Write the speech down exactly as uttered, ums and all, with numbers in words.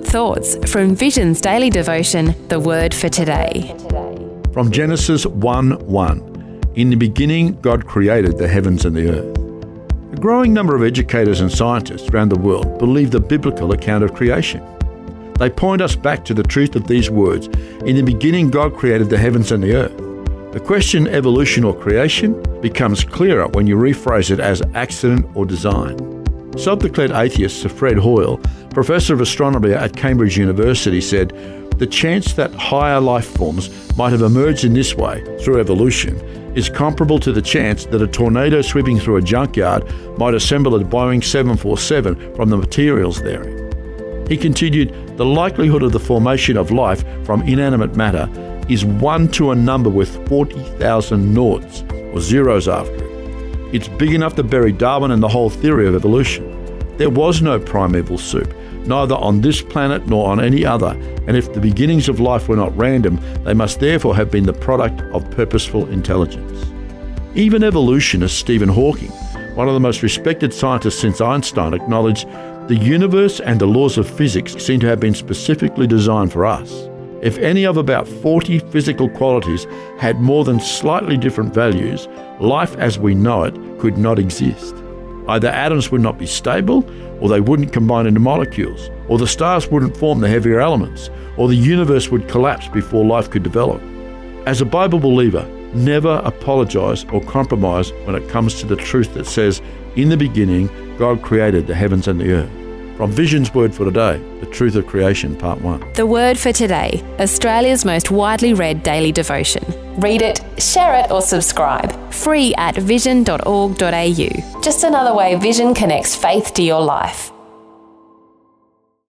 Good thoughts from Vision's daily devotion, The Word for Today. From Genesis one one, in the beginning God created the heavens and the earth. A growing number of educators and scientists around the world believe the biblical account of creation. They point us back to the truth of these words, in the beginning God created the heavens and the earth. The question evolution or creation becomes clearer when you rephrase it as accident or design. Self-declared atheist Sir Fred Hoyle, professor of astronomy at Cambridge University, said, "The chance that higher life forms might have emerged in this way, through evolution, is comparable to the chance that a tornado sweeping through a junkyard might assemble a Boeing seven forty-seven from the materials therein." He continued, "The likelihood of the formation of life from inanimate matter is one to a number with forty thousand noughts, or zeros after it. It's big enough to bury Darwin and the whole theory of evolution. There was no primeval soup, neither on this planet nor on any other, and if the beginnings of life were not random, they must therefore have been the product of purposeful intelligence." Even evolutionist Stephen Hawking, one of the most respected scientists since Einstein, acknowledged the universe and the laws of physics seem to have been specifically designed for us. If any of about forty physical qualities had more than slightly different values, life as we know it could not exist. Either atoms would not be stable, or they wouldn't combine into molecules, or the stars wouldn't form the heavier elements, or the universe would collapse before life could develop. As a Bible believer, never apologize or compromise when it comes to the truth that says, in the beginning, God created the heavens and the earth. From Vision's Word for Today, The Truth of Creation, Part one. The Word for Today, Australia's most widely read daily devotion. Read it, share it or subscribe. Free at vision dot org dot a u. Just another way Vision connects faith to your life.